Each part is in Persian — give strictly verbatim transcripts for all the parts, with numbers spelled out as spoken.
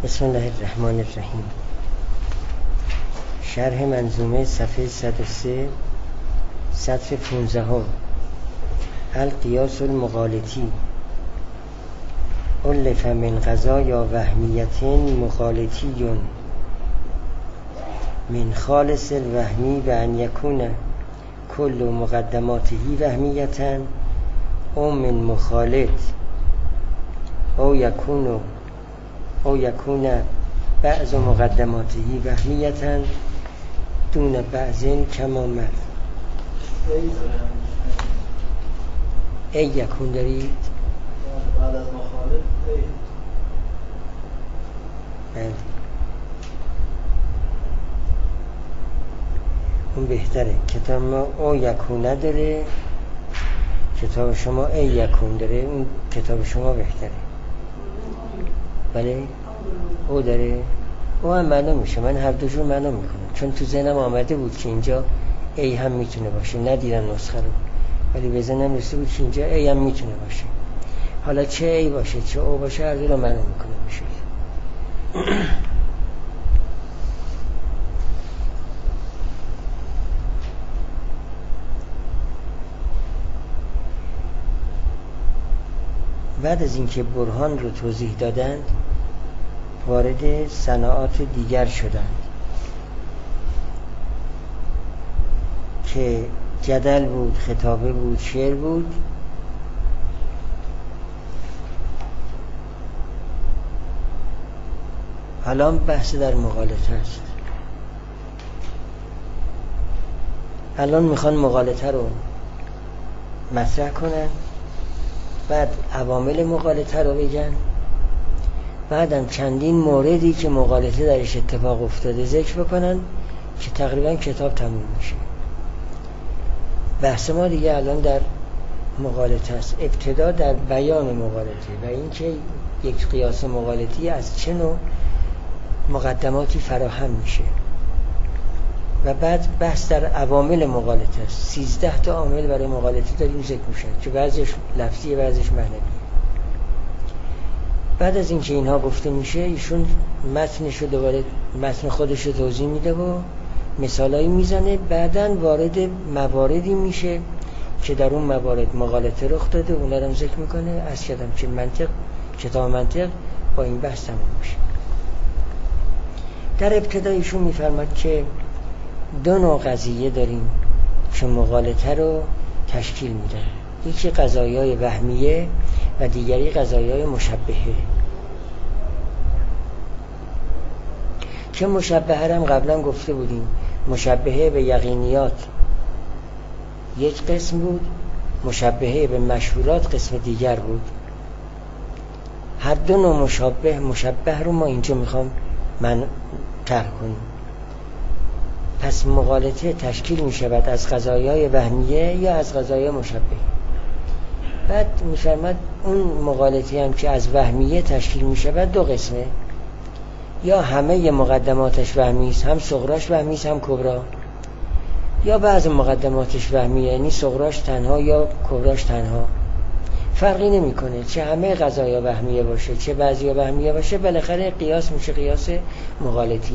بسم الله الرحمن الرحیم. شرح منظومه صفحه صد و سه سطر پانزده. القیاس المغالطی الف من قضایا وهمیت مغالطی من خالص الوهمی و ان یکون کل مقدماته وهمیتا او من مخالط او یکون او یکون بعض مقدماته وهمیتا دون بعض کما مر. ای یکون دارید؟ بعد از مخالط ای بله اون بهتره. کتاب ما او یکون نداره، کتاب شما ای یکون داره. اون کتاب شما بهتره. بله او داره، او هم معنا میشه. من هر دو جور معنا میکنم چون تو ذهنم آمده بود که اینجا ای هم میتونه باشه. ندیدم نسخه رو ولی به ذهنم رسید بود که اینجا ای هم میتونه باشه. حالا چه ای باشه چه او باشه هر دو رو معنا میکنه میشه. بعد از اینکه برهان رو توضیح دادند وارد صناعات دیگر شدند که جدل بود، خطابه بود، شعر بود. الان بحث در مغالطه است. الان میخوان مغالطه رو مطرح کنن، بعد عوامل مغالطه رو بگن، بعدم چندین موردی که مغالطه درش اتفاق افتاده ذکر بکنن که تقریبا کتاب تموم میشه. بحث ما دیگه الان در مغالطه است. ابتدا در بیان مغالطه و اینکه یک قیاس مغالطی از چه نوع مقدماتی فراهم میشه و بعد بحث در عوامل مغالطه است. سیزده تا عامل برای مغالطه داریم ذکر میشه که بعضیش لفظی بعضیش معنوی. بعد از اینکه اینها گفته میشه ایشون متنش رو دوباره متن خودش رو توضیح میده و مثالایی میزنه. بعدن وارد مواردی میشه که در اون موارد مغالطه رخ داده اونا رو ذکر میکنه. از کردم که منطق کتاب منطق با این بحث تمام میشه. در ابتدا ایشون میفرماد که دو نوع قضیه داریم که مغالطه رو تشکیل میدن. یکی قضایای وهمیه و دیگری قضایای مشبهه. که مشبهه هم قبلا گفته بودیم. مشبهه به یقینیات یک قسم بود، مشبهه به مشهورات قسم دیگر بود. هر دو نوع مشابه مشبه رو ما اینجا میخوام من طرح کنیم. پس مغالطه تشکیل میشود از قضایای وهمیه یا از قضایای مشبهه. بعد میفرماد اون مغالطه هم که از وهمیه تشکیل میشود دو قسمه. یا همه مقدماتش وهمی است، هم صغراش وهمی است هم کبرا، یا بعض مقدماتش وهمیه یعنی صغراش تنها یا کبراش تنها. فرقی نمیکنه چه همه قضایا وهمیه باشه چه بعضیا وهمیه باشه، بالاخره قیاس میشه قیاس مغالطی.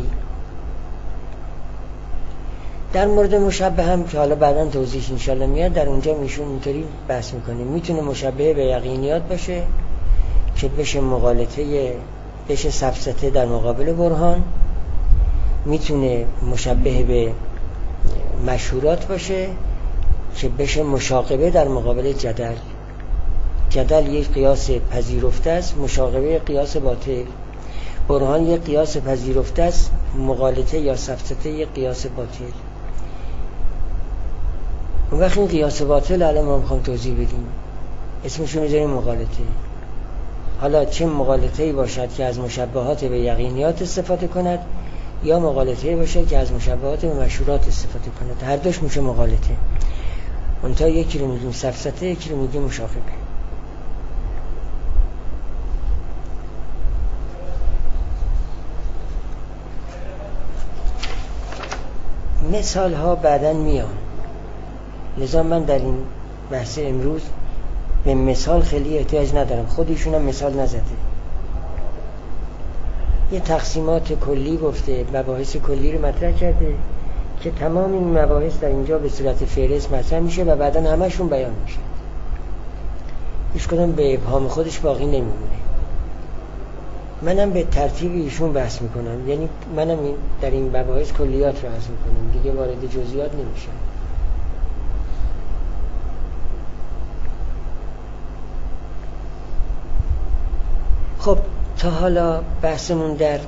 در مورد مشبه هم که حالا بعداً توضیح انشالله میاد در اونجا میشون اینطوری بحث میکنه. میتونه مشبه به یقینیات باشه که بشه مغالطه بشه سفسطه در مقابل برهان. میتونه مشبه به مشهورات باشه که بشه مشاقبه در مقابل جدل. جدل یک قیاس پذیرفته است، مشاقبه قیاس باطل. برهان یک قیاس پذیرفته است، مغالطه یا سفسطه یک قیاس باطل. اون وقت این قیاس باطل الان ما میخوام توضیح بدیم. اسمشون رو داریم مغالطه. حالا چه مغالطه‌ای باشد که از مشبهات به یقینیات استفاده کند یا مغالطه‌ای باشد که از مشبهات به مشهورات استفاده کند، هر دوش میشه مغالطه. اونتا یکی رو میگیم سفسطه یکی رو میگیم مشاقبه. مثال ها بعداً میان. لذا من در این بحث امروز به مثال خیلی احتیاج ندارم، خودشون هم مثال نزده. یه تقسیمات کلی گفته، مباحث کلی رو مطرح کرده که تمام این مباحث در اینجا به صورت فهرست مطرح میشه و بعداً همشون بیان میشه، هیچ کدوم به ابهام خودش باقی نمیمونه. منم به ترتیب ایشون بحث میکنم، یعنی منم در این مباحث کلیات رو حذف میکنم، دیگه وارد جزئیات نمیشم. خب تا حالا بحثمون در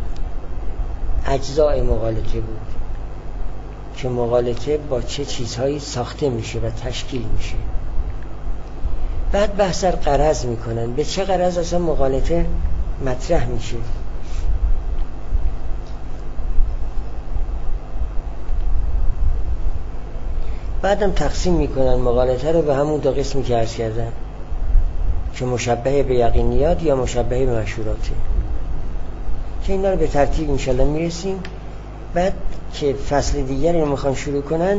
اجزای مغالطه بود که مغالطه با چه چیزهایی ساخته میشه و تشکیل میشه. بعد بحث در غرض میکنن، به چه غرض اصلا مغالطه مطرح میشه. بعدم تقسیم میکنن مغالطه رو به همون دو قسمی که عرض کردن که مشبه به یقینیات یا مشبه به مشهوراته، که اینا رو به ترتیب انشالله میرسیم. بعد که فصل دیگری رو میخوان شروع کنن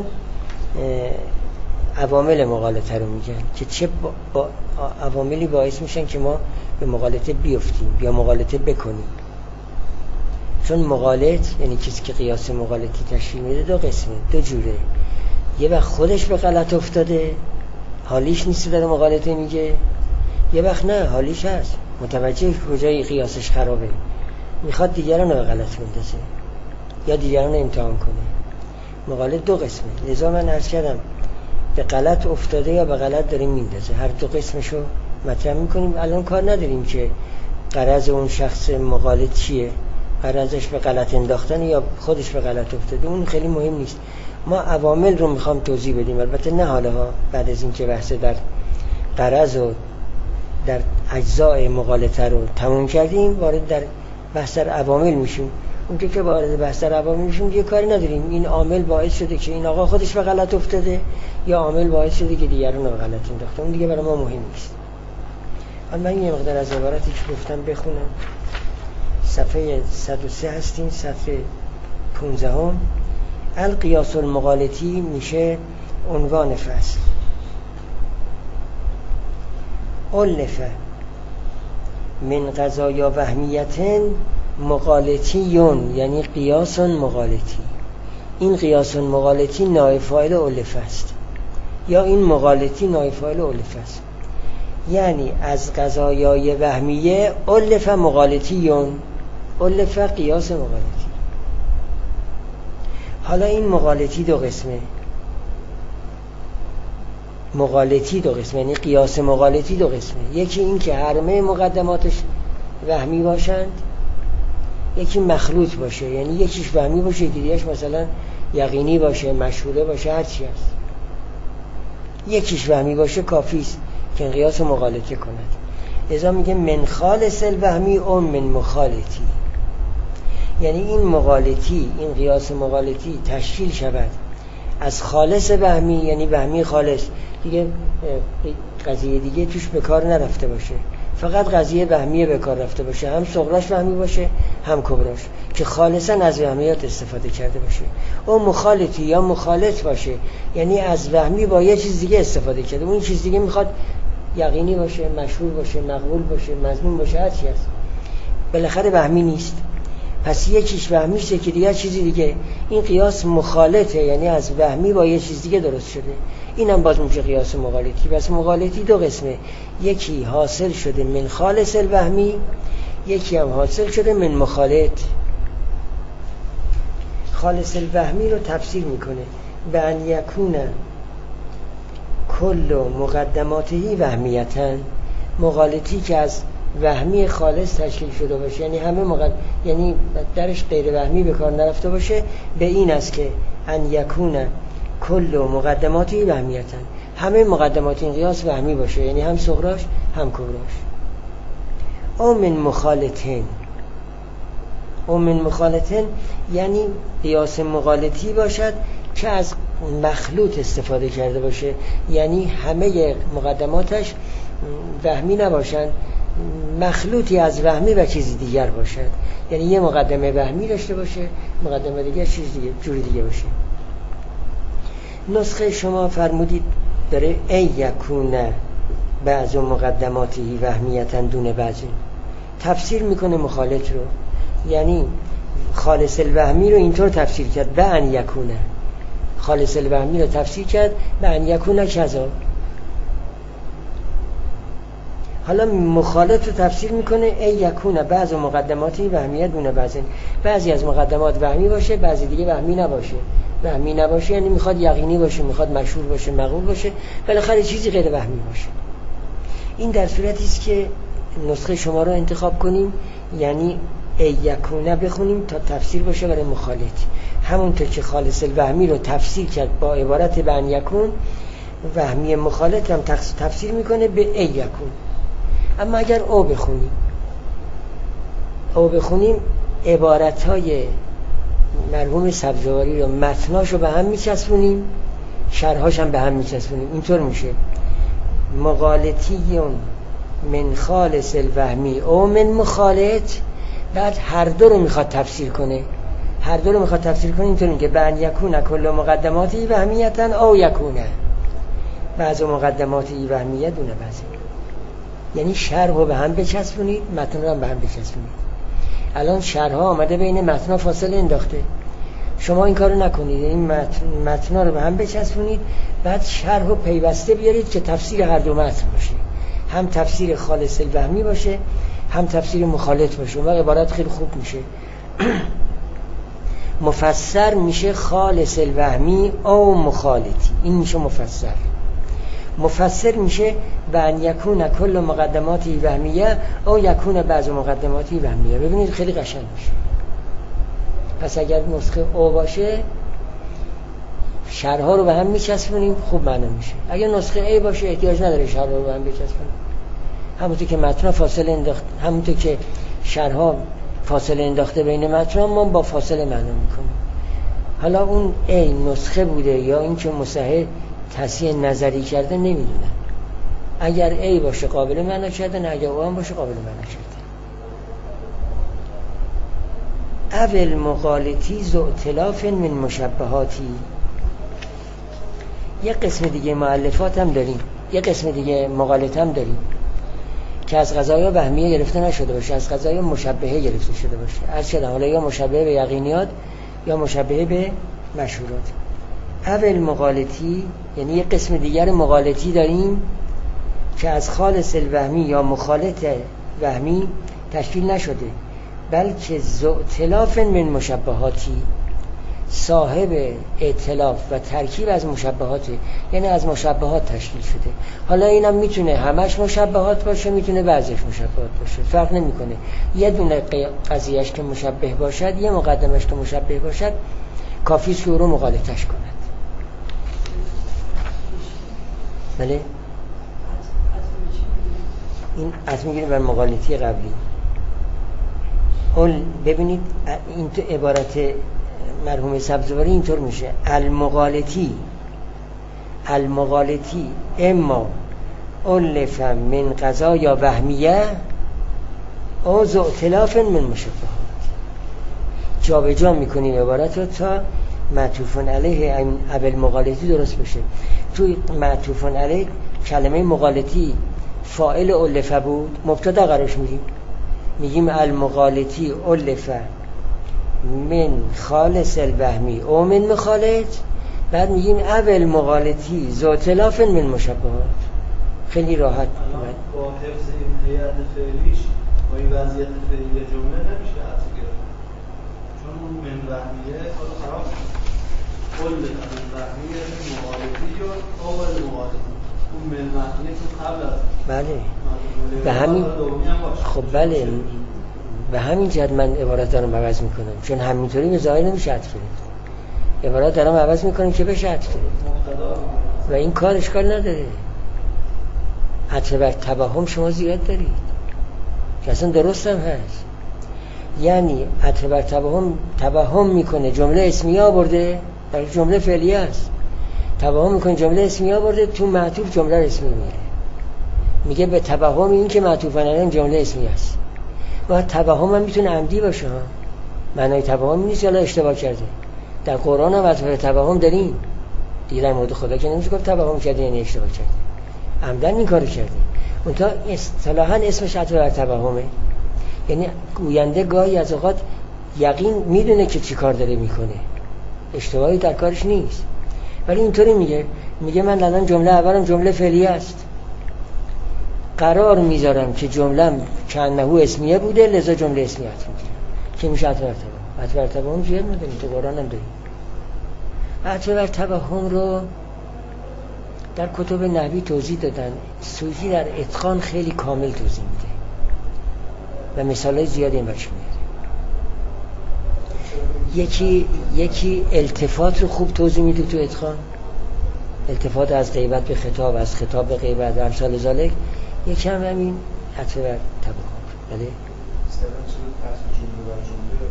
عوامل مغالطه رو میگن که چه با, با عواملی باعث میشن که ما به مغالطه بیفتیم یا مغالطه بکنیم. چون مغالط یعنی کسی که قیاس مغالطی تشکیل میده دو قسمه، دو جوره. یه وقت خودش به غلط افتاده، حالیش نیست داره مغالطه میگه، یه وقت نه، حالیش هست، متوجه کجای قیاسش خرابه، میخواد دیگران رو به غلط بندازه یا دیگران رو امتحان کنه. مغالط دو قسمه، لذا من عرض کردم به غلط افتاده یا به غلط داره میندازه، هر دو قسمشو مطرح میکنیم. الان کار نداریم که غرض اون شخص مغالط چیه، غرضش به غلط انداختن یا خودش به غلط افتاده، اون خیلی مهم نیست. ما عوامل رو میخوام توضیح بدیم، البته نه حالا ها، بعد از این که بحث در غرض و در اجزای مغالطه رو تموم کردیم وارد در بحث در عوامل میشیم. اونجا که وارد بحث در عوامل میشیم یه کاری نداریم این عامل باعث شده که این آقا خودش به غلط افتاده یا عامل باعث شده که دیگران رو به غلط انداخته، اون دیگه برای ما مهم نیست. حالا من یه مقدار از عبارتی که گفتم بخونم. صفحه صد و سه هستین، صفحه پانزده هم. القیاس المغالطی میشه عنوان فصل. الف من قضایا وهمیتن مغالطیون، یعنی قیاس مغالطی. این قیاس مغالطی نائب فاعل الف است، یا این مغالطی نائب فاعل الف است. یعنی از قضایای وهمیه الف مغالطیون، الف قیاس مغالطی. حالا این مغالطی دو قسمه، مغالطی دو قسمه، یعنی قیاس مغالطی دو قسمه. یکی این که همه مقدماتش وهمی باشند، یکی مخلوط باشه، یعنی یکیش وهمی باشه دیگه‌اش مثلا یقینی باشه، مشهوره باشه، هر چی هست. یکیش وهمی باشه کافی است که قیاس مغالطه کند. لذا میگه من خالص الوهمی او من مخالطی، یعنی این مغالطی، این قیاس مغالطی تشکیل شود از خالص وهمی، یعنی وهمی خالص، دیگه قضیه دیگه توش به کار نرفته باشه، فقط قضیه وهمی به کار رفته باشه، هم صغراش وهمی باشه هم کبراش، که خالصا از وهمیات استفاده کرده باشه. او مخالطی یا مخالط باشه، یعنی از وهمی با یه چیز دیگه استفاده کرده، اون چیز دیگه میخواد یقینی باشه، مشهور باشه، مقبول باشه، مضمون باشه، هر چی هست، بالاخره وهمی نیست. پس یکیش وهمیشه که دیگه چیزی دیگه. این قیاس مخالطه، یعنی از وهمی با یه چیز دیگه درست شده. اینم باز میشه قیاس مغالطی. پس مغالطی دو قسمه، یکی حاصل شده من خالص الوهمی، یکی هم حاصل شده من مخالط. خالص الوهمی رو تفسیر میکنه به ان یکون کل مقدماته وهمیتن، مغالطی که از وهمی خالص تشکیل شده باشه، یعنی همه مقدم، یعنی درش غیر وهمی به کار نرفته باشه، به این است که ان یکون کل مقدماتی وهمیتن، همه مقدمات این قیاس وهمی باشه، یعنی هم صغراش هم کبراش. او من مخالطن، او من مخالطن یعنی قیاس مغالطی باشد که از مخلوط استفاده کرده باشه، یعنی همه مقدماتش وهمی نباشند، مخلوطی از وهمی و چیزی دیگر باشد، یعنی یه مقدمه وهمی داشته باشه، مقدمه دیگر چیز دیگه، جوری دیگه باشه. نسخه شما فرمودید داره ای یکون بعض مقدماتی وهمیتن دون بعضی، تفسیر میکنه مخالط رو، یعنی خالص الوهمی رو اینطور تفسیر کرد به ان یکونه، خالص الوهمی رو تفسیر کرد به ان یکونه کذا. حالا مخالط رو تفسیر میکنه ای یکونه بعض مقدماتی وهمیه دونه بعضی، بعضی از مقدمات وهمی باشه بعضی دیگه وهمی نباشه. وهمی نباشه یعنی میخواد یقینی باشه، میخواد مشهور باشه، مقبول باشه، بالاخره چیزی غیر وهمی باشه. این در صورتی است که نسخه شما رو انتخاب کنیم، یعنی ای یکونه بخونیم تا تفسیر باشه برای مخالط. همونطور که خالص الوهمی رو تفسیر کرد با عبارت به ان یکون، وهمی مخالط هم تفسیر میکنه به ای یکون. اما اگر او بخونیم او بخونیم عبارتهای مرحوم سبزواری رو متناش رو به هم میچسبونیم، شرحاش هم به هم میچسبونیم. اینطور میشه مغالطیون من خالص الوهمی او من مخالط. بعد هر دو رو میخواد تفسیر کنه، هر دو رو میخواد تفسیر کنه اینطور که به ان یکون کل مقدماتی وهمیتن او یکونه بعض مقدماتی وهمیه دونه بعضی. یعنی شرح رو به هم بچسبونید، متن رو هم به هم بچسبونید. الان شرح ها آمده بین متن فاصله انداخته، شما این کارو نکنید، این متن متن رو به هم بچسبونید، بعد شرح رو پیوسته بیارید که تفسیر هر دو متن باشه، هم تفسیر خالص الوهمی باشه هم تفسیر مخالط باشه. و عبارت خیلی خوب میشه. مفسر میشه خالص الوهمی او مخالطی، این میشه مفسر. مفسر میشه به ان یکون کل مقدماتی وهمیه او یکون بعض مقدماتی وهمیه. ببینید خیلی قشنگ میشه. پس اگر نسخه او باشه شرح ها رو به هم میچسبونیم، خوب معنا میشه. اگر نسخه ای باشه احتیاج نداره شرح رو به هم بچسبونیم، همونطور که متن فاصله انداخت، همونطور که شرح ها فاصله انداخته بین متن، ما با فاصله معنا میکنیم. حالا اون ای نسخه بوده یا این که مصحح تصحیح نظری کرده نمیدونم. اگر ای باشه قابل معنا کردن، اگر او هم باشه قابل معنا کردن. اول مغالطی ذو ائتلاف من مشبهاتی. یه قسم دیگه مؤلفات هم داریم، یه قسم دیگه مغالط هم داریم که از قضایا وهمیه گرفته نشده باشه، از قضایا مشبهه گرفته شده باشه. از چه حالا یا مشبهه به یقینیات یا مشبهه به مشهورات. اول مغالطی یعنی یه قسم دیگر مغالطی داریم که از خالص الوهمی یا مخالط وهمی تشکیل نشده، بلکه ذو ائتلاف من مشبهاتی، صاحب ائتلاف و ترکیب از مشبهاته، یعنی از مشبهات تشکیل شده. حالا اینم میتونه همش مشبهات باشه، میتونه بعضیش مشبهات باشه، فرق نمیکنه. یه دونه قضیهش که مشبه باشد، یه مقدمش که مشبه باشد، کافی است که او رو مغالطش کند. بله این از میگیره بر مغالطی قبلی. اول ببینید این تو عبارت مرحوم سبزواری اینطور میشه المغالطی المغالطی اما الف من قضا یا وهمیه او ذو ائتلاف من مشبهات. جا به جا میکنیم عبارت رو تا معطوفن علیه اول مغالطی درست بشه. توی معطوفن علیه کلمه مغالطی فاعل الف بود، مبتدا قرارش میدیم، میگیم المغالطی الف من خالص الوهمی او من مخالط، بعد میگیم اول مغالطی ذو ائتلاف من مشبهات. خیلی راحت. با حفظ این هیئت فعلیش با این وضعیت فعلی جمله نمیشه حذف گرفت، چون اون من وهمیه حالا خراب کل من وهمیه مغالطی یا اول مغالطی، اون من وهمیه تو قبل از بله به همین خب بله به همین جهت من عبارت دارم عوض میکنم، چون همینطوری به ظاهر نمیشه عطف گرفت. عبارت دارم عوض میکنم که بشه عطف گرفت و این کار اشکال نداره. عطف بر توهم شما زیاد دارید که اصلا درست هم هست. یعنی عطف بر توهم توهم میکنه جمله اسمیه آورده در جمله فعلیه است، توهم میکنه جمله اسمیه آورده تو معطوف جمله اسمیه میره، میگه به توهم این که معطوف علیه جمله اسمیه است. و توهم هم میتونه عمدی باشه ها. معنای توهم نیست یا اشتباه کرده. در قرآن هم عطف توهم داریم دیگه، در مورد خدا که نمیشه گفت توهم کرده یعنی اشتباه کرده، عمدن این کارو کرده. اونتا اصطلاحاً اسمش عطف بر توهمه. یعنی گوینده گاهی از اوقات یقین میدونه که چی کار داره میکنه، اشتباهی در کارش نیست، ولی اینطوری میگه میگه من الان جمله اولم جمله فعلیه است، قرار میذارم که جمله‌ام کانه اسمیه بوده لذا جمله اسمیه هست میگیرم که میشه عطف بر توهم. عطف بر توهم زیاد میدونیم تو قرآن هم داریم. عطف بر توهم رو در کتب نحوی توضیح دادن، سوزی در اتقان خیلی کامل توضیح میده و مثالای زیادی این برش میده. یکی یکی التفات رو خوب توضیح میده تو اتقان، التفات از غیبت به خطاب، از خطاب به غیبت، امثال ذالک. یکی هم همین عطف بر توهم. بله استفاده چه عطف جمله بر جمله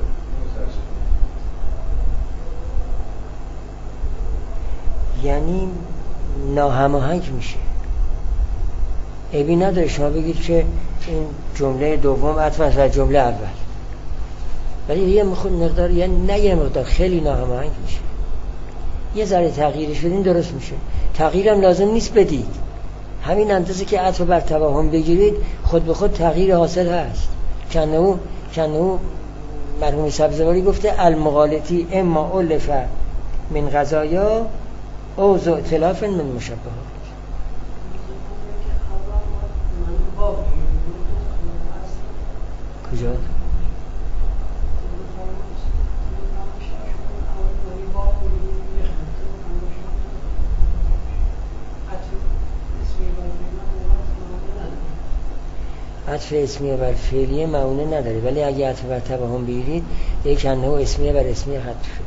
یعنی ناهماهنگ میشه. عیبی نداره شما بگید که این جمله دوم عطف است بر جمله اول، ولی یه مقدار، یعنی نه یه مقدار، خیلی ناهماهنگ میشه. یه ذره تغییرش بدین درست میشه. تغییرم لازم نیست بدید، همین اندازه که عطف بر توهم بگیرید خود به خود تغییر حاصل هست. کنه کنه مرحوم سبزواری گفته المغالطی اما الف من غذایا او ذو ائتلاف من مشبهات. کجا؟ عطف اسمیه بر فعلیه معونه نداره، ولی اگه عطف بر توهم بگیرید یک کنه و اسمیه بر اسمیه حذف شده.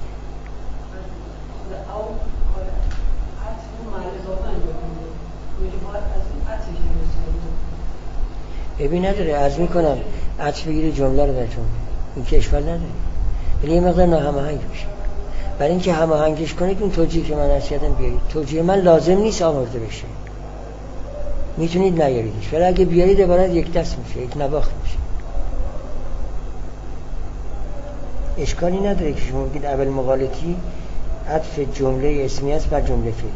ببین نداره، عرض میکنم عطف بگیرید جمله رو در جمله، این که اشکال نداره، ولی یه مقدار ناهماهنگ میشه. برای اینکه هماهنگش کنید اون توجیه که من عرض کردم بیارید. توجیه من لازم نیست آورده بشه، میتونید نیاریدش، ولی اگه بیارید عبارت یک دست میشه، یک نواخت میشه. اشکالی نداره که شما بگید اول مغالطی عطف جمله اسمی است بر جمله فعلی.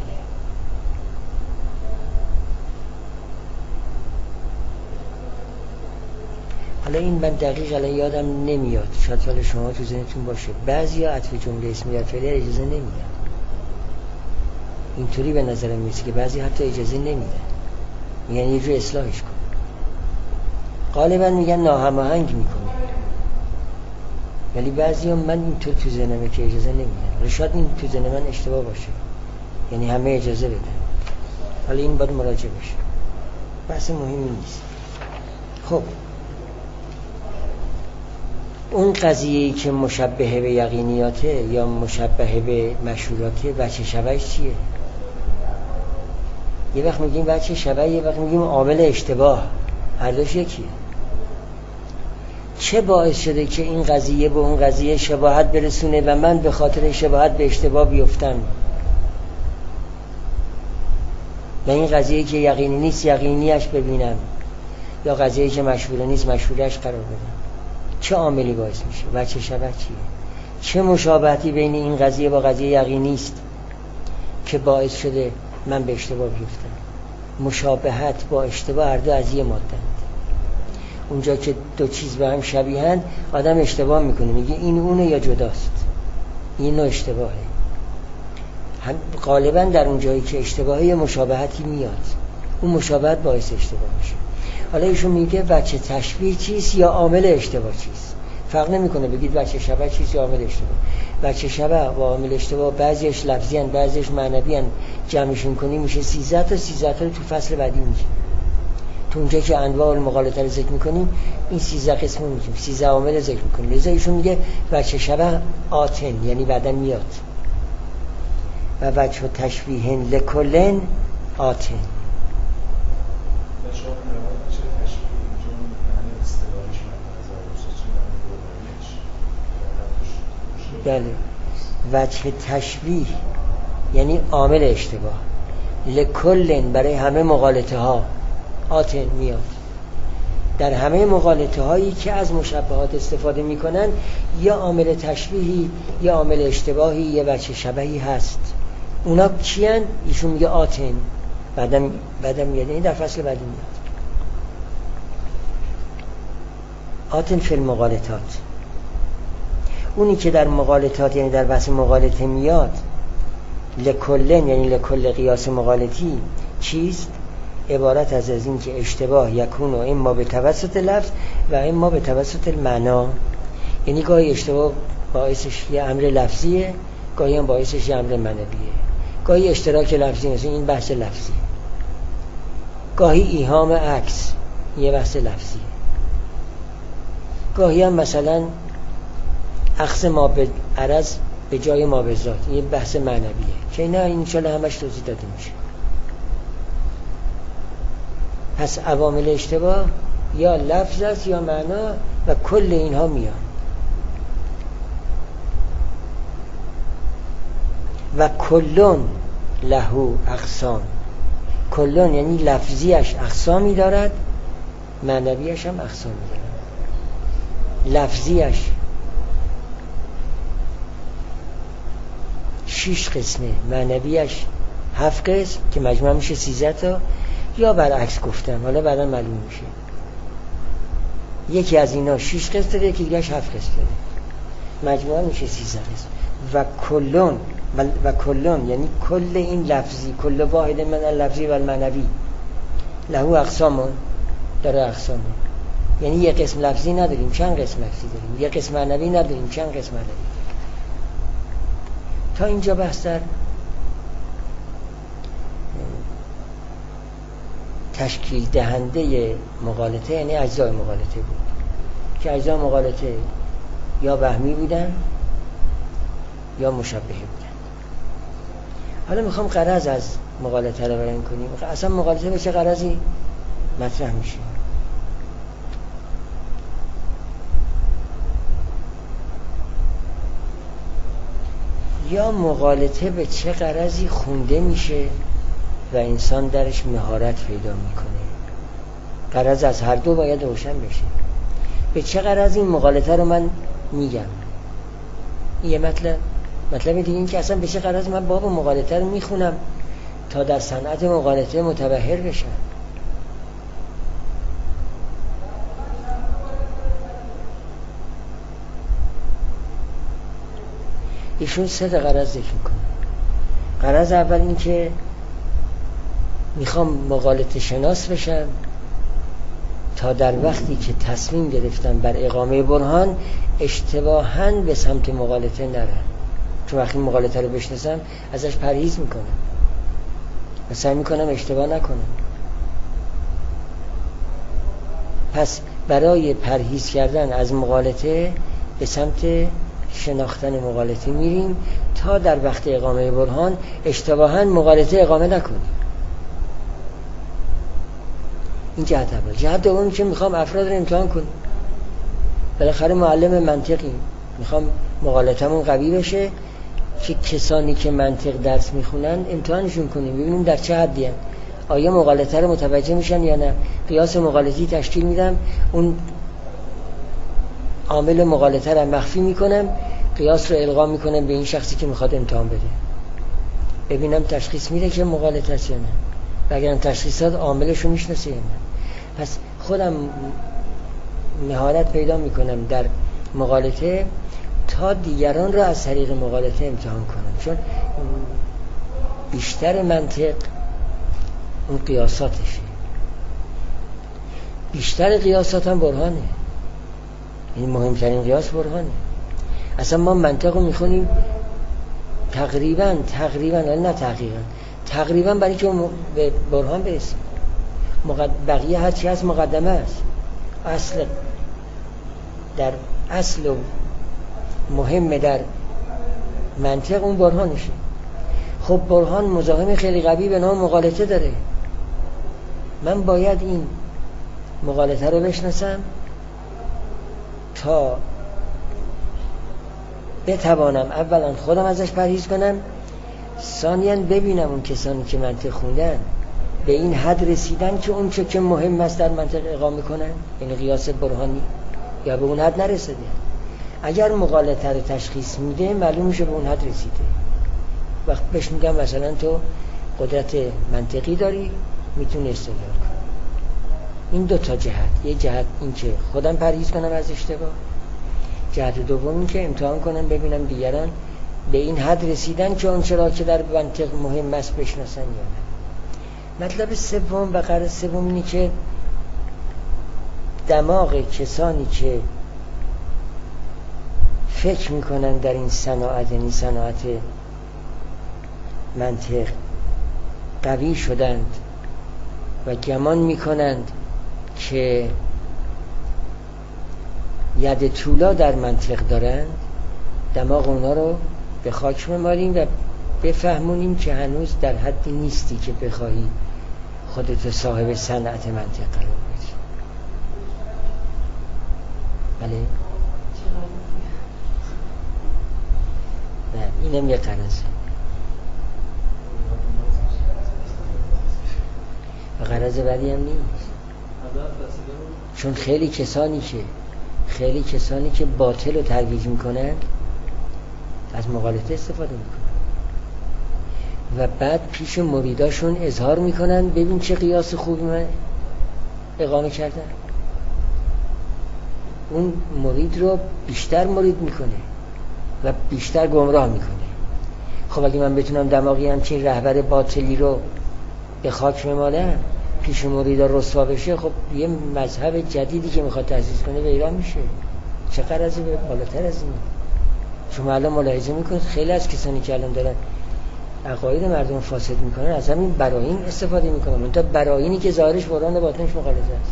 حالا این من دقیق الان یادم نمیاد، شاید حالا شما تو ذهنتون باشه، بعضیا عطف جمله اسمی بر فعلی اجازه نمیدن. اینطوری به نظرم میاد که بعضی حتی اجازه نمیدن، میگن یه جور اصلاحش کن. غالبا میگن ناهماهنگ میکنه، ولی بعضی هم من اینطور تو ذهنمه که اجازه نمیدن. شاید این تو ذهن من اشتباه باشه، یعنی همه اجازه بدن. حالا این باید مراجعه بشه، بحث مهمی نیست. خب اون قضیه‌ای که مشبهه به یقینیاته یا مشبهه به مشهوراته، وجه شبهش چیه؟ یه وقت میگیم وجه شبه، یه وقت میگیم عامل اشتباه، هر دوش یکیه. چه باعث شده که این قضیه به اون قضیه شباهت برسونه و من به خاطر شباهت به اشتباه بیفتم و این قضیه که یقینی نیست یقینیش ببینم، یا قضیه که مشهوره نیست مشهورش قرار بدم؟ چه عاملی باعث میشه؟ وجه شبه چیه؟ چه مشابهتی بین این قضیه با قضیه یقینی است که باعث شده من به اشتباه بیفتم؟ مشابهت با اشتباه هر دو از یه ماده‌اند. اونجا که دو چیز به هم شبیهند آدم اشتباه میکنه، میگه این اونه یا جداست، این نوع اشتباهه. هم غالبا در اون جایی که اشتباهه مشابهتی میاد، اون مشابهت باعث اشتباه میشه. حالا ایشون میگه وجه تشبیه چیست یا عامل اشتباه چیست. فرق نمیکنه بگید وجه شبه چیست یا عامل اشتباه. وجه شبه و عامل اشتباه بعضیش لفظی ان بعضیش معنوی ان، جمعشون کنی میشه سیزده تا. سیزده تا رو تو فصل بعدی میشه، تو اونجا که انواع المغالطه رو ذکر میکنیم این سیزده قسم رو میگیم، سیزده عامل ذکر میکنیم. لذا ایشون میگه وجه شبه آتن، یعنی بعدن میاد، و وجه تشبیه لکلن آتن. بله، وجه تشبیه یعنی عامل اشتباه، لکلن برای همه مغالطه ها آتن میاد. در همه مغالطه هایی که از مشبهات استفاده میکنن یا عامل تشبیهی یا عامل اشتباهی یا وجه شبهی هست. اونا چی هن؟ ایشون میگه آتن، بعدم بعدم میاد، این در فصل بعدی میاد. آتن فی المغالطات. اونی که در مغالطات یعنی در بحث مغالطه میاد لکلن یعنی لکل قیاس مغالطی چیست؟ عبارت از از این که اشتباه یکون و اما به توسط لفظ و اما به توسط المعنا. یعنی گاهی اشتباه باعثش یه امر لفظیه، گاهی هم باعثش یه امر معنویه. گاهی اشتراک لفظی مثل این بحث لفظی، گاهی ایهام عکس یه بحث لفظی، گاهی هم مثلا اخذ ما به عرض به جای ما به ذات یه بحث معنویه که اینا انشالله همش توضیح داده میشه. پس عوامل اشتباه یا لفظ است یا معنا و کل اینها میان. و کلون لهو اقسام. کلون یعنی لفظیش اقسامی دارد، معنویش هم اقسامی دارد. لفظیش شش قسمه، معنویش هفت قسم که مجموع میشه سیزده تا، یا برعکس گفتم حالا بعدا معلوم میشه. یکی از اینا شش قسم داره، یکی دیگهش هفت قسم داره، مجموع میشه سیزده قسم. و کلون و کلون یعنی کل این لفظی، کل واحد من اللفظی و المعنوی لهو اقسامون داره اقسامون. یعنی یه قسم لفظی نداریم چند قسم لفظی داریم، یه قسم معنوی نداریم چند قسم معنوی. تا اینجا بحث در تشکیل دهنده مغالطه یعنی اجزای مغالطه بود که اجزای مغالطه یا وهمی بودن یا مشبهه بودن. حالا میخوام غرض از مغالطه رو بیان کنیم. اصلا مغالطه به چه غرضی مطرح میشه؟ یا مغالطه به چه غرضی خونده میشه و انسان درش مهارت پیدا میکنه؟ غرض از هر دو باید روشن بشه. به چه غرض این مغالطه رو من میگم؟ یه مطلب مطلب دیگه این که اصلا به چه غرض من باب مغالطه رو میخونم تا در صنعت مغالطه متبحر بشم. ایشون سه تا غرض ذکر میکنه. غرض اول این که میخوام مغالطه شناس بشم تا در وقتی که تصمیم گرفتم بر اقامه برهان اشتباهاً به سمت مغالطه نرم، چون وقتی مغالطه رو بشناسم ازش پرهیز میکنم و سعی میکنم اشتباه نکنم. پس برای پرهیز کردن از مغالطه به سمت شناختن مغالطه میریم تا در وقت اقامه برهان اشتباهاً مغالطه اقامه نکنیم. این جهت اول. جهت دوم که میخوام افراد رو امتحان کنم. بالاخره معلم منطقی، میخوام مغالطه‌مون قوی بشه که کسانی که منطق درس میخونن امتحانشون کنیم ببینیم در چه حدی هستن. آیا مغالطه رو متوجه میشن یا نه؟ قیاس مغالطی تشکیل میدم، اون عامل مغالطه رو مخفی میکنم، قیاس رو القا میکنم به این شخصی که میخواد امتحان بده، ببینم تشخیص میده که مغالطه است یا نه. و اگرم تشخیصات عاملش رو میشناسه یا نه. پس خودم مهارت پیدا میکنم در مغالطه تا دیگران رو از طریق مغالطه امتحان کنم، چون بیشتر منطق اون قیاساتشه، بیشتر قیاسات هم برهانه. این مهمترین قیاس برهانه. اصلا ما منطق رو میخونیم تقریبا تقریبا نه تقریبا تقریبا برای که به برهان برسیم. بقیه هر چی هست مقدمه است. اصل در اصل و مهم در منطق اون برهانشه. خب برهان مزاحم خیلی قوی به نام مغالطه داره. من باید این مغالطه رو بشناسم تا بتوانم اولا خودم ازش پرهیز کنم، ثانیاً ببینم اون کسانی که منطق خوندن به این حد رسیدن که اون چه که مهم است در منطق اقامه کنن، یعنی قیاس برهانی، یا به اون حد نرسیده. اگر مغالطه رو تشخیص میده معلوم میشه به اون حد رسیده. وقت بهش میگم مثلا تو قدرت منطقی داری، میتونی استدلال کنی. این دو تا جهت، یه جهت این که خودم پرهیز کنم از اشتباه، جهت دوم این که امتحان کنم ببینم دیگران به این حد رسیدن که اون چرا که در منطق مهم است بشناسن یا نه. مطلب سوم و غرض سوم اینه که دماغ کسانی که فکر میکنن در این صناعت، یعنی صناعت منطق قوی شدند و گمان میکنند که ید طولا در منطق دارند، دماغ اونا رو به خاک بمالیم و بفهمونیم که هنوز در حدی نیستی که بخواهی خودت صاحب صنعت منطق قرار بدی. بله؟ نه، اینم یه قرضه. و قرض بعدی هم نیست، چون خیلی کسانی که خیلی کسانی که باطل رو ترویج میکنن از مغالطه استفاده میکنن و بعد پیش مریداشون اظهار میکنن ببین چه قیاس خوبی من اقامه کردن. اون مرید رو بیشتر مرید میکنه و بیشتر گمراه میکنه. خب اگه من بتونم دماغی همچین رهبر باطلی رو به خاک بمالم، پیش مریدا رسوا بشه، خب یه مذهب جدیدی که میخواد تأسیس کنه به ایران میشه. چه قرضی به بالاتر از این؟ شما الان ملاحظه میکنید خیلی از کسانی که الان دارن عقاید مردم فاسد میکنن از همین براهین استفاده میکنن، منتها براهینی که ظاهرش قرآن و باطنش مغالطه است.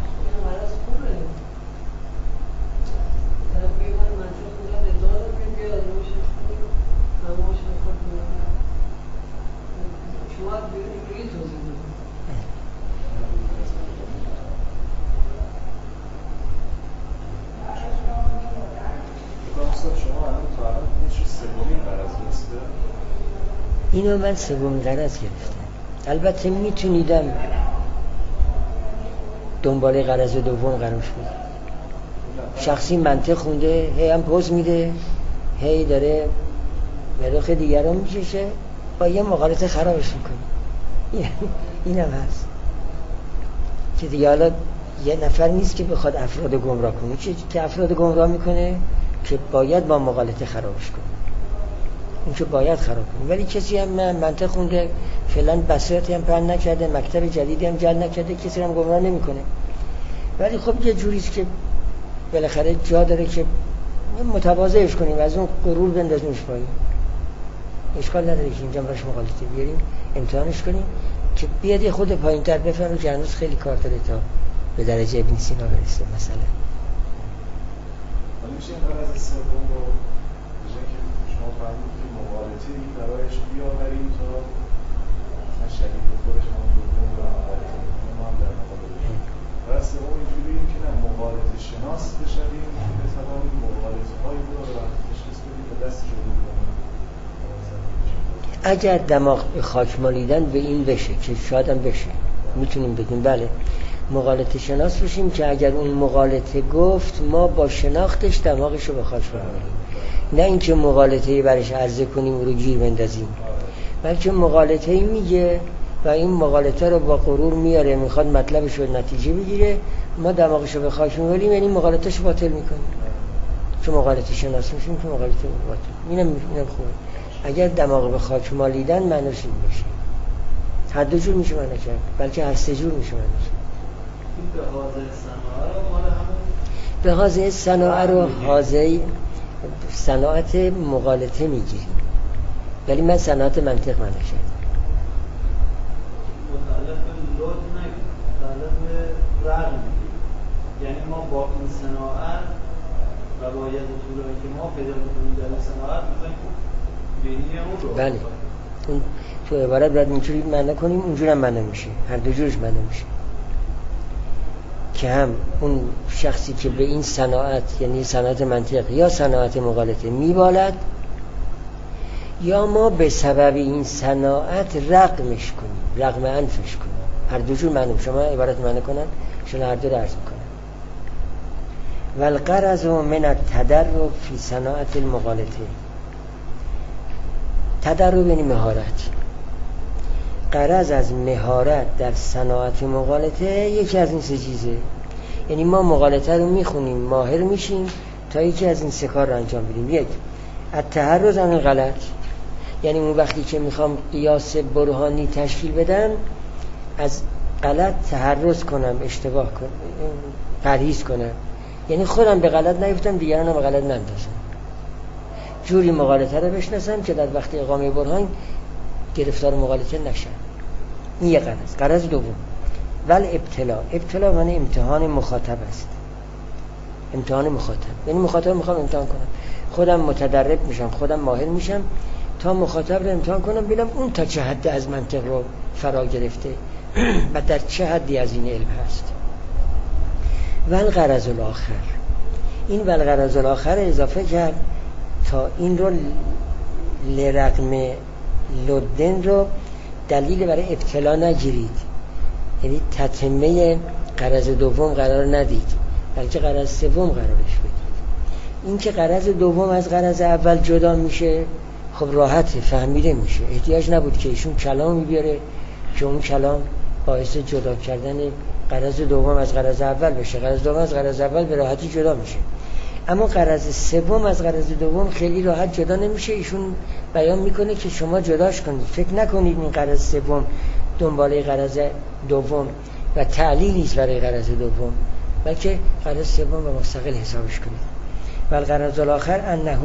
اینو من سومین غرض گرفتم. البته میتونیدم دنباله غرض دوم قرار شد. شخصی منطق خونده، هی هم پوز میده، هی داره مروخ دیگران میکشه، با یه مغالطه خرابش میکنه. اینم هست که دیگه حالا یه نفر نیست که بخواد افراد گمراه کنه، چه که افراد گمراه میکنه که باید با مغالطه خرابش کنه، این که باید خراب کنه. ولی کسی هم منطق خونده، فعلا بصیرتی هم پهن نکرده، مکتب جدیدی هم جلب نکرده، کسی هم گمراه نمیکنه. ولی خب یه جوریست که بالاخره جا داره که متواضعش کنیم، از اون غرور بندازیمش پایین. اشکال نداره که اینجا براش مغالطه بیاریم، امتحانش کنیم که بیاد یه خود پایین‌تر بفهمه که هنوز خیلی کار داره تا به درجه ابن سینا برسه مثلا. ولی میشه این غرض سوم رو بجای که شما فهمید که مغالطه‌ای برایش بیاوریم تا مثلا شدید خودش ما دوم رو مغالطه می‌کنیم، ما هم در مقابلش. غرض سوم اینجوریم که نه مغالطه شناس بشویم که بتوانیم مغالطه‌هایی رو تشخیص بدیم و دست جلو کنیم. اگر دماغ به خاک مالیدن به این بشه که شاید هم بشه، میتونیم بگیم بله مغالطه شناس بشیم که اگر اون مغالطه گفت ما با شناختش دماغش رو به خاک بمالیم، نه اینکه مغالطه‌ای برش عرضه کنیم و رو گیر بندازیم، بلکه مغالطه‌ای میگه و این مغالطه رو با غرور میاره، میخواد مطلبش رو نتیجه بگیره، ما دماغش رو به خاک میمالیم، یعنی مغالطه‌اش باطل میکنیم. چون مغالطه شناس میشیم که مغالطه باطل. اینم اینم خوبه. اگر دماغ به خاک مالیدن معنیش این باشه. هر دو جور میشه معنی کرد، بلکه هر سه جور میشه معنی کرد. به حاضر صناعه رو حاضر صناعت مغالطه میگیریم، ولی من صناعت منطق معنی کردم. متعلق به لود نگیم، متعلق به رقم میگیم، یعنی ما با این صناعت و باید طولایی که ما پیدا میکنیم در صناعت میخوایم بینی اون رو بله اون تو عبارت باید اینجوری معنی کنیم، اونجور هم معنی میشه، هر دو جورش معنی میشه که هم اون شخصی که به این صناعت یعنی صناعت منطق یا صناعت مغالطه میبالد، یا ما به سبب این صناعت رقمش کنیم، رقم انفش کنیم. هر دو جور معنی. شما عبارت معنی کنن شما هر دو رو عرض میکنن. والغرض من التدرب فی صناعت المغالطه. تدرب یعنی مهارت. غرض از مهارت در صناعت مغالطه یکی از این سه چیزه. یعنی ما مغالطه رو میخونیم، ماهر میشیم تا یکی از این سه کار رو انجام بدیم. یک، التحرز عن الغلط، یعنی اون وقتی که میخوام قیاس برهانی تشکیل بدم از غلط تحرز کنم، اشتباه کنم، پرهیز کنم، یعنی خودم به غلط نیفتم، دیگران هم به غلط نندازم، جوری مغالطه رو بشناسم که در وقت اقامه برهان گرفتار مغالطه نشم. این یک غرض. غرض دوم ول ابتلا. ابتلا معنی امتحان مخاطب است. امتحان مخاطب یعنی مخاطب میخوام امتحان کنم، خودم متدرب میشم، خودم ماهر میشم تا مخاطب رو امتحان کنم، ببینم اون تا چه حد از منطق رو فرا گرفته و در چه حدی از این علم هست. ول غرض الاخر، این ول غرض الاخر اضافه کرد تا این رو لرقم لدن رو دلیل برای ابتلا نگیرید، یعنی تتمه غرض دوم قرار ندید، بلکه غرض سوم قرارش بدید. این که غرض دوم از غرض اول جدا میشه، خب راحت فهمیده میشه، احتیاج نبود که ایشون کلام بیاره که اون کلام باعث جدا کردن غرض دوم از غرض اول بشه. غرض دوم از غرض اول به راحتی جدا میشه، اما غرض سوم از غرض دوم خیلی راحت جدا نمیشه. ایشون بیان میکنه که شما جداش کنید، فکر نکنید این غرض سوم دنباله غرض دوم و تعلیلی است برای غرض دوم، بلکه غرض سوم و مستقل حسابش کنید. و الغرض الاخر انه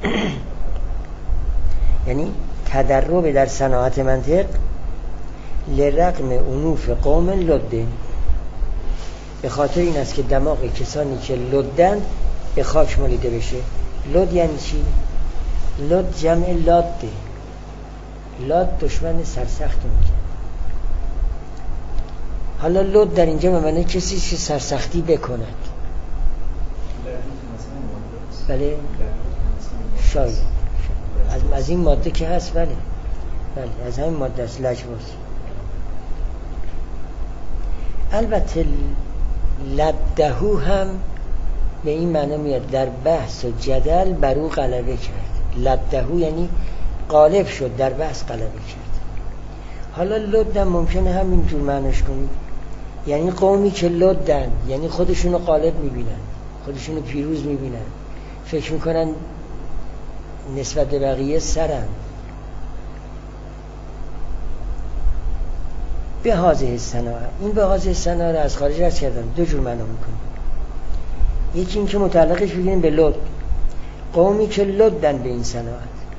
یعنی تدرب در صناعت منطق لرقم انوف قوم لده، به خاطر این است که دماغ کسانی که لدن به خاک مالیده بشه. لد یعنی چی؟ لد جمع لاده، لاد دشمن سرسخت میگه. حالا لد در اینجا به معنی کسی که سرسختی بکند. بله شاید از, از این ماده که هست، بله بله از همین ماده است، لجباز. البته لدهو هم به این معنی میاد در بحث و جدل بر او غلبه کرد. لدهو یعنی غالب شد، در بحث غلبه کرد. حالا لدن ممکنه همینجور معنیش کنید، یعنی قومی که لدن یعنی خودشونو غالب میبینن، خودشونو پیروز میبینن، فکر میکنن نسبت به بقیه سرن. به حاضر صناعه، این به حاضر صناعه رو از خارج رد کردم، دو جور معنا میکنه. یکی این که متعلقش بگیریم به لد، قومی که لدن به این صناعت،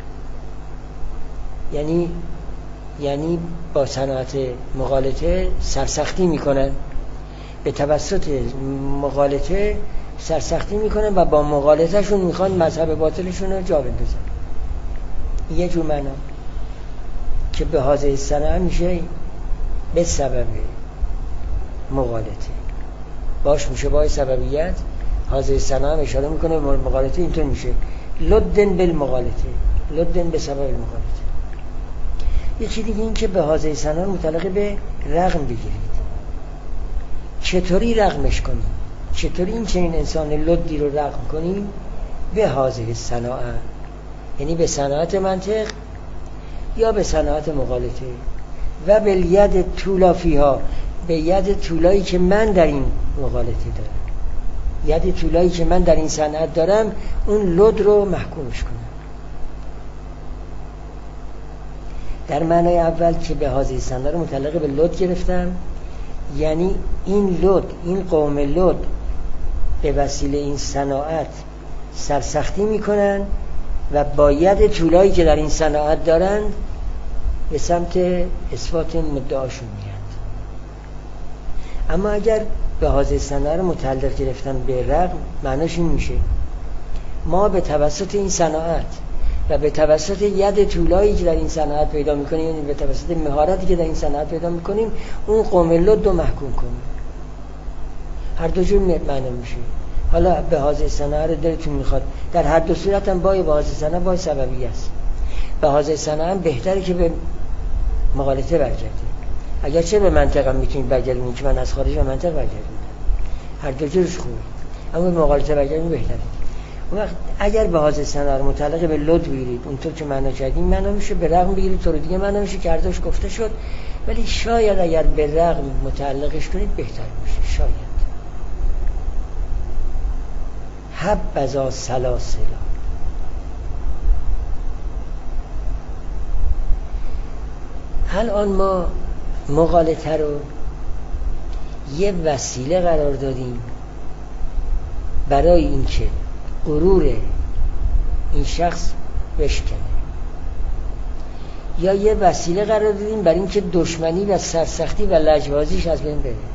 یعنی یعنی با صناعت مغالطه سرسختی میکنن، به توسط مغالطه سرسختی میکنن و با مغالطهشون میخوان مذهب باطلشون رو جا بندازن. یه جور معنا که به حاضر صناعه میشه به سبب مغالطه، باش میشه با سببیت. حاضر صناعه اشاره میکنه به مغالطه، اینطور میشه لدن بالمغالطه، لدن به سبب مغالطه. یه چیز دیگه این که به حاضر صناعه متعلق به رغم بگیرید. چطوری رغمش کنیم؟ چطوری این چنین انسان لدی رو رغم کنیم؟ به حاضر صناعه، یعنی به صناعت منطق یا به صناعت مغالطه. و به ید طولا فیها، به ید طولایی که من در این مغالطه دارم، ید طولایی که من در این صنعت دارم، اون لد رو محکومش کنم. در معنای اول که به حاضر صناعه رو متعلق به لد گرفتم، یعنی این لد، این قوم لد به وسیله این صناعت سرسختی میکنن و با ید طولایی که در این صناعت دارن به سمت اثبات مدعاشون میاد. اما اگر به حاضر صناعه رو متعلق گرفتن به رغم، معناش این میشه ما به توسط این صناعت و به توسط ید طولایی که در این صناعت پیدا میکنیم، یعنی به توسط مهارتی که در این صناعت پیدا میکنیم، اون قوم لد رو محکوم کنیم. هر دو جور معنی میشه. حالا به حاضر صناعه رو دلتون میخواد، در هر دو صورت هم بای به حاضر صناعه بای سببی است. به حاضر صناعه هم بهتره که به مغالطه برگردید، اگرچه به منطق هم میتونید برگردید که من از خارج به منطق برگردید، هر دو جورش خوبه، اما به مغالطه برگردید بهتره. اون وقت اگر به حاضر سنار متعلق به لد بگیرید اونطور که معنا کردیم معنا میشه به رغم بگیرید طور دیگه معنا میشه که ارداش گفته شد، ولی شاید اگر به رغم متعلقش کنید بهتر میشه. شاید حبذا سلاسلا. الان ما مغالطه رو یه وسیله قرار دادیم برای اینکه غرور این شخص بشکنه، یا یه وسیله قرار دادیم برای اینکه دشمنی و سرسختی و لجبازیش از بین بره.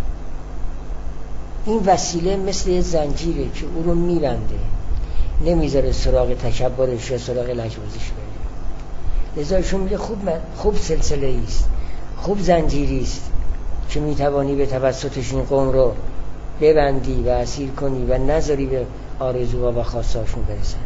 این وسیله مثل یه زنجیره که او رو میبنده، نمیذاره سراغ تکبرش یا سراغ لجبازیش بره. لذا ایشون میگه خوب من خوب سلسله است، خوب زنجیری است که میتوانی به توسطش این قوم رو ببندی و اسیر کنی و نذاری به آرزوها و خواستهاشون برسند.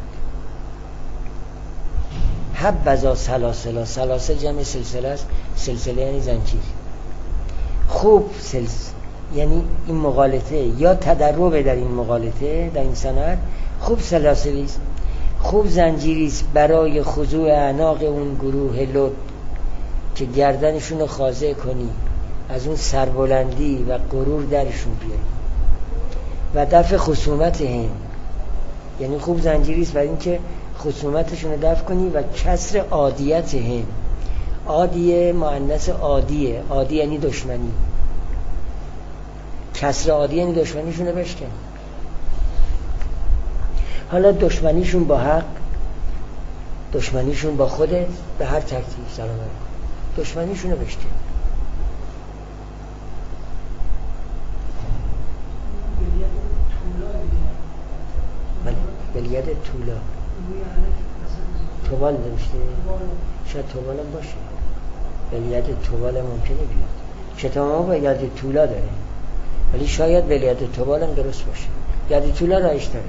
حبذا سلاسلا. سلاسل جمع سلسله است، سلسله یعنی زنجیر. خوب سلسله یعنی این مغالطه یا تدرب در این مغالطه در این صنعت خوب سلاسلی است، خوب زنجیری است برای خضوع اعناق اون گروه لد که گردنشون رو خاضع کنی، از اون سربلندی و غرور درشون بیاری و دفع خصومت هم. یعنی خوب زنجیری است برای اینکه خصومتشون رو دفع کنی و کسر عادیت هم. عادیه مؤنث عادیه، عادی یعنی دشمنی، کسر عادی یعنی دشمنیشون رو بشکنی. حالا دشمنیشون با حق، دشمنیشون با خودت، به هر ترتیب سلام علیکم، دشمنیشون رو بشکنی. بلید طولا توبال داشته، شاید توبال هم باشه، بلید توبال هم ممکنه بیاد. شتام ها با ید طولا داره، ولی شاید بلید توبال هم درست باشه. ید طولا رایش داره.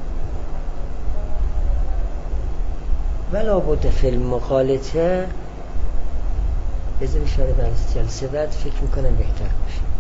ولا بود فی المغالطه بذاری شاید برای جلسه بعد فکر میکنم بهتر باشه.